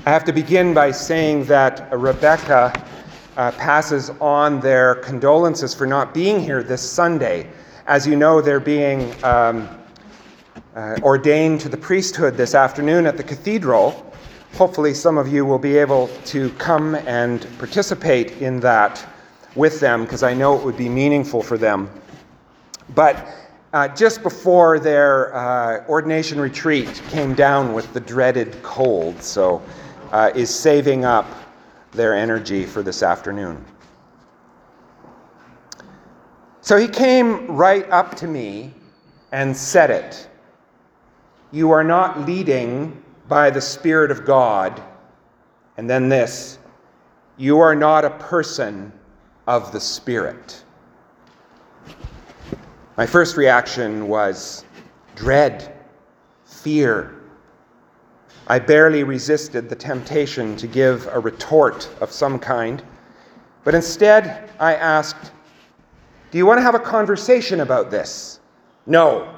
I have to begin by saying that Rebecca passes on their condolences for not being here this Sunday. As you know, they're being ordained to the priesthood this afternoon at the cathedral. Hopefully some of you will be able to come and participate in that with them, because I know it would be meaningful for them. But just before their ordination retreat came down with the dreaded cold, so is saving up their energy for this afternoon. So he came right up to me and said it. You are not leading by the Spirit of God. And then this, you are not a person of the Spirit. My first reaction was dread, fear. I barely resisted the temptation to give a retort of some kind, but instead I asked, do you want to have a conversation about this? No.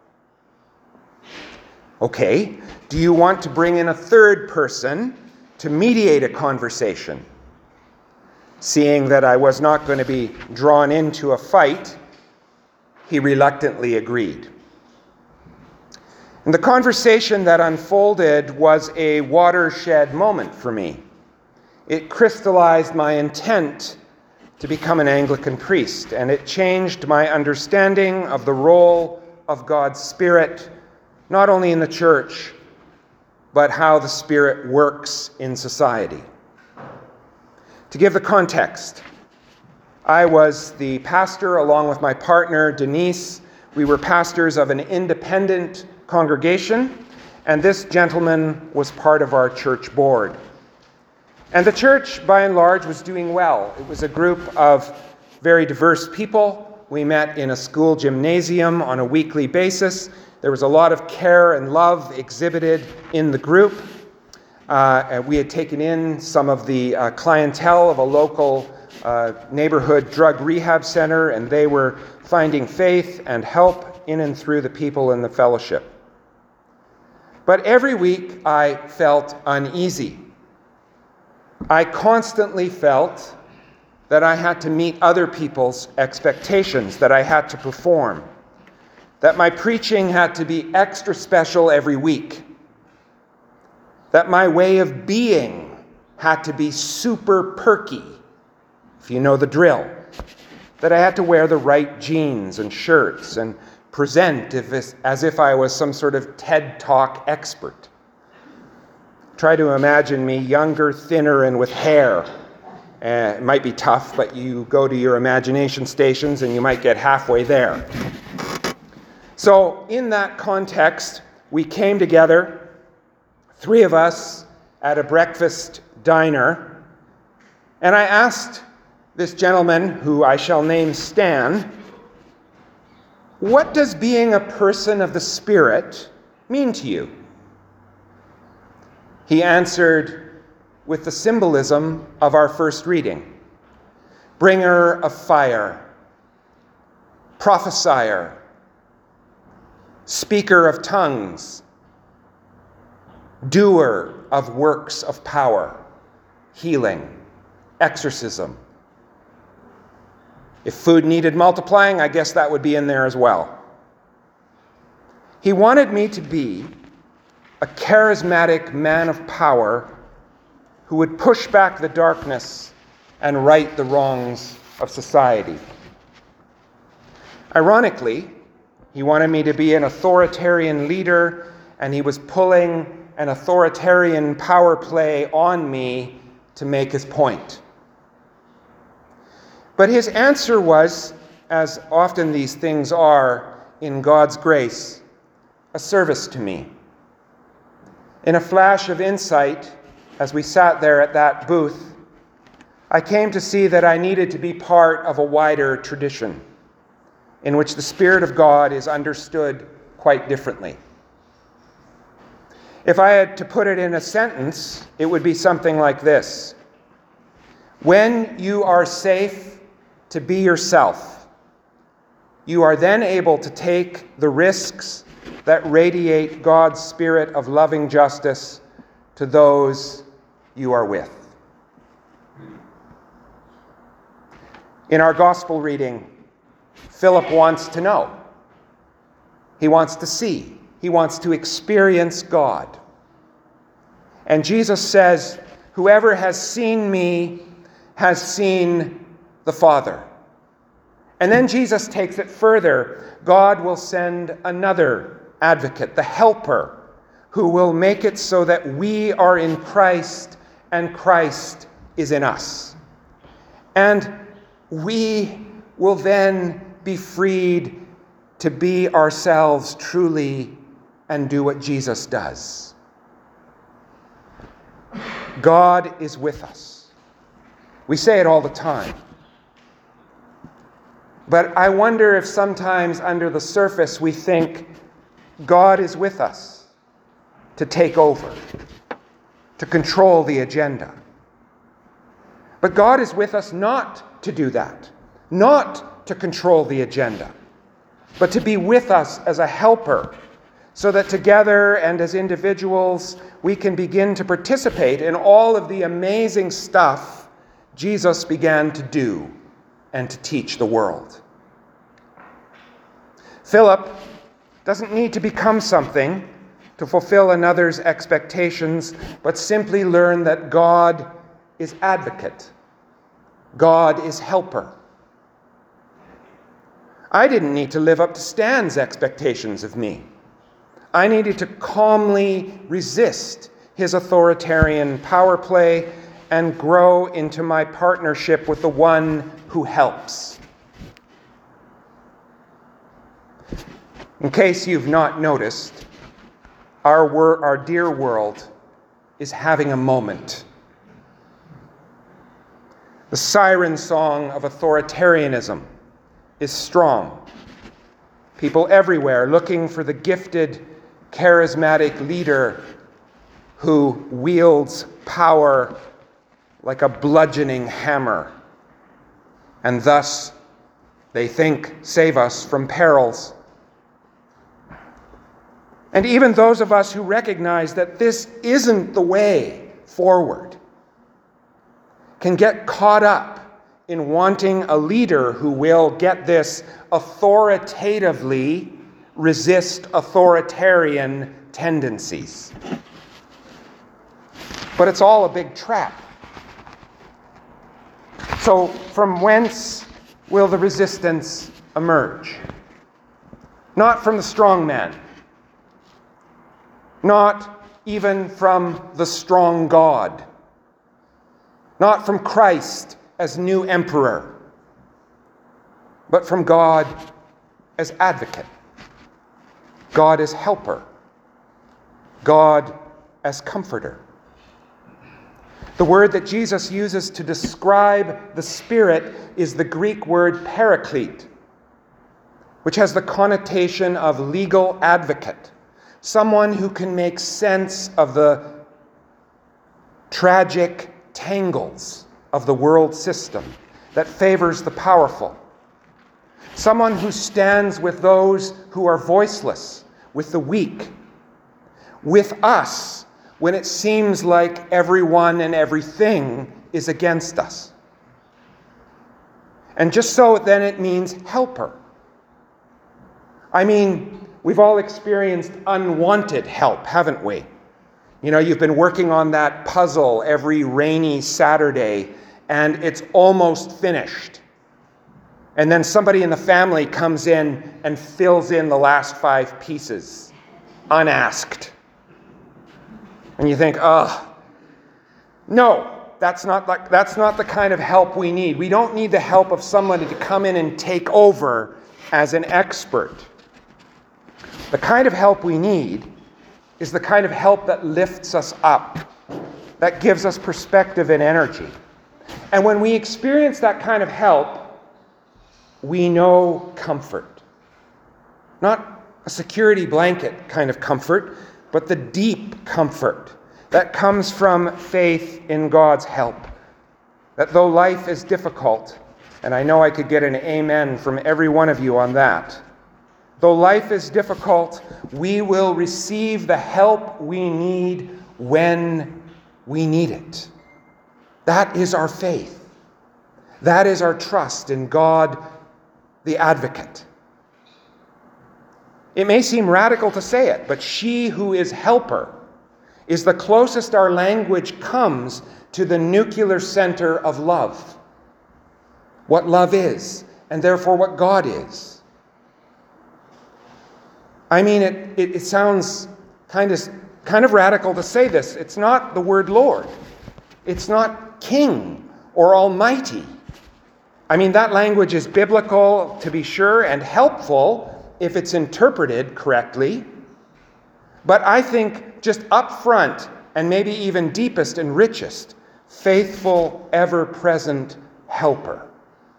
Okay. Do you want to bring in a third person to mediate a conversation? Seeing that I was not going to be drawn into a fight, he reluctantly agreed. And the conversation that unfolded was a watershed moment for me. It crystallized my intent to become an Anglican priest, and it changed my understanding of the role of God's Spirit, not only in the church, but how the Spirit works in society. To give the context, I was the pastor along with my partner, Denise. We were pastors of an independent congregation, and this gentleman was part of our church board. And the church, by and large, was doing well. It was a group of very diverse people. We met in a school gymnasium on a weekly basis. There was a lot of care and love exhibited in the group. We had taken in some of the clientele of a local neighborhood drug rehab center, and they were finding faith and help in and through the people in the fellowship. But every week I felt uneasy. I constantly felt that I had to meet other people's expectations, that I had to perform, that my preaching had to be extra special every week, that my way of being had to be super perky, if you know the drill, that I had to wear the right jeans and shirts and present as if I was some sort of TED Talk expert. Try to imagine me younger, thinner, and with hair. It might be tough, but you go to your imagination stations and you might get halfway there. So in that context, we came together, three of us, at a breakfast diner, and I asked this gentleman, who I shall name Stan, what does being a person of the Spirit mean to you? He answered with the symbolism of our first reading. Bringer of fire, prophesier, speaker of tongues, doer of works of power, healing, exorcism. If food needed multiplying, I guess that would be in there as well. He wanted me to be a charismatic man of power who would push back the darkness and right the wrongs of society. Ironically, he wanted me to be an authoritarian leader, and he was pulling an authoritarian power play on me to make his point. But his answer was, as often these things are in God's grace, a service to me. In a flash of insight, as we sat there at that booth, I came to see that I needed to be part of a wider tradition in which the Spirit of God is understood quite differently. If I had to put it in a sentence, it would be something like this. When you are safe to be yourself, you are then able to take the risks that radiate God's spirit of loving justice to those you are with. In our gospel reading, Philip wants to know. He wants to see. He wants to experience God. And Jesus says, "Whoever has seen me has seen the Father." And then Jesus takes it further. God will send another advocate, the helper, who will make it so that we are in Christ and Christ is in us. And we will then be freed to be ourselves truly and do what Jesus does. God is with us. We say it all the time. But I wonder if sometimes under the surface we think God is with us to take over, to control the agenda. But God is with us not to do that, not to control the agenda, but to be with us as a helper, so that together and as individuals we can begin to participate in all of the amazing stuff Jesus began to do and to teach the world. Philip doesn't need to become something to fulfill another's expectations, but simply learn that God is advocate. God is helper. I didn't need to live up to Stan's expectations of me. I needed to calmly resist his authoritarian power play and grow into my partnership with the one who helps. In case you've not noticed, our dear world is having a moment. The siren song of authoritarianism is strong. People everywhere looking for the gifted, charismatic leader who wields power like a bludgeoning hammer, and thus, they think, save us from perils. And even those of us who recognize that this isn't the way forward can get caught up in wanting a leader who will, get this, authoritatively resist authoritarian tendencies. But it's all a big trap. So from whence will the resistance emerge? Not from the strong man. Not even from the strong God. Not from Christ as new emperor. But from God as advocate. God as helper. God as comforter. The word that Jesus uses to describe the Spirit is the Greek word paraclete, which has the connotation of legal advocate, someone who can make sense of the tragic tangles of the world system that favors the powerful, someone who stands with those who are voiceless, with the weak, with us when it seems like everyone and everything is against us. And just so then it means helper. I mean, we've all experienced unwanted help, haven't we? You know, you've been working on that puzzle every rainy Saturday, and it's almost finished. And then somebody in the family comes in and fills in the last 5 pieces, unasked. And you think, no, that's not the kind of help we need. We don't need the help of somebody to come in and take over as an expert. The kind of help we need is the kind of help that lifts us up, that gives us perspective and energy. And when we experience that kind of help, we know comfort. Not a security blanket kind of comfort, but the deep comfort that comes from faith in God's help. That though life is difficult, and I know I could get an amen from every one of you on that, though life is difficult, we will receive the help we need when we need it. That is our faith. That is our trust in God, the advocate. It may seem radical to say it, but she who is helper is the closest our language comes to the nuclear center of love. What love is, and therefore what God is. I mean, it sounds kind of radical to say this. It's not the word Lord. It's not King or Almighty. I mean, that language is biblical, to be sure, and helpful if it's interpreted correctly. But I think just up front, and maybe even deepest and richest, faithful, ever-present helper.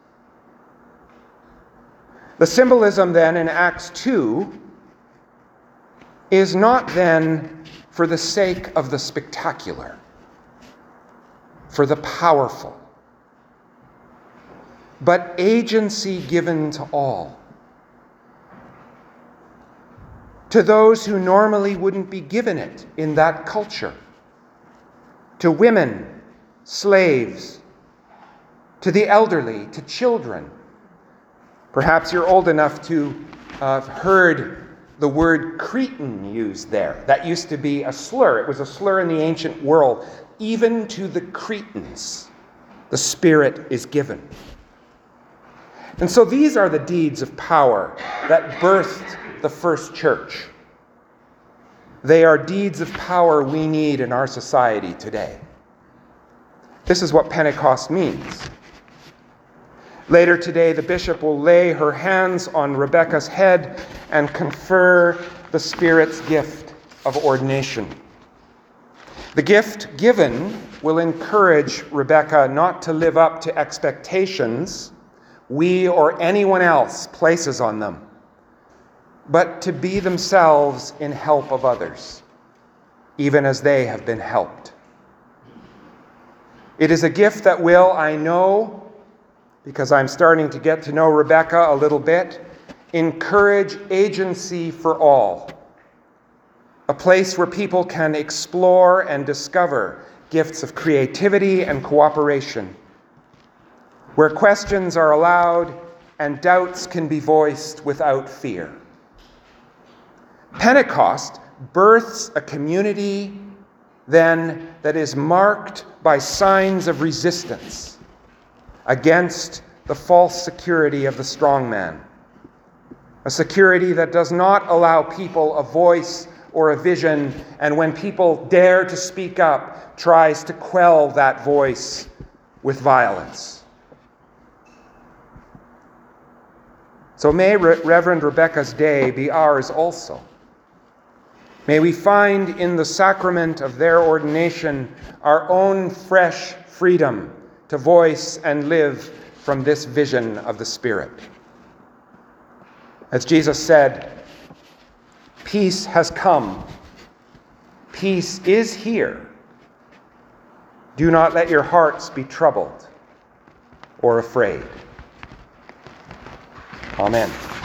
The symbolism then in Acts 2 is not then for the sake of the spectacular, for the powerful, but agency given to all. To those who normally wouldn't be given it in that culture. To women, slaves, to the elderly, to children. Perhaps you're old enough to have heard the word Cretan used there. That used to be a slur. It was a slur in the ancient world. Even to the Cretans, the Spirit is given. And so these are the deeds of power that birthed the first church. They are deeds of power we need in our society today. This is what Pentecost means. Later today, the bishop will lay her hands on Rebecca's head and confer the Spirit's gift of ordination. The gift given will encourage Rebecca not to live up to expectations we or anyone else places on them, but to be themselves in help of others, even as they have been helped. It is a gift that will, I know, because I'm starting to get to know Rebecca a little bit, encourage agency for all. A place where people can explore and discover gifts of creativity and cooperation. Where questions are allowed and doubts can be voiced without fear. Pentecost births a community then that is marked by signs of resistance against the false security of the strong man. A security that does not allow people a voice or a vision, and when people dare to speak up, tries to quell that voice with violence. So may Reverend Rebecca's Day be ours also. May we find in the sacrament of their ordination our own fresh freedom to voice and live from this vision of the Spirit. As Jesus said, peace has come. Peace is here. Do not let your hearts be troubled or afraid. Amen.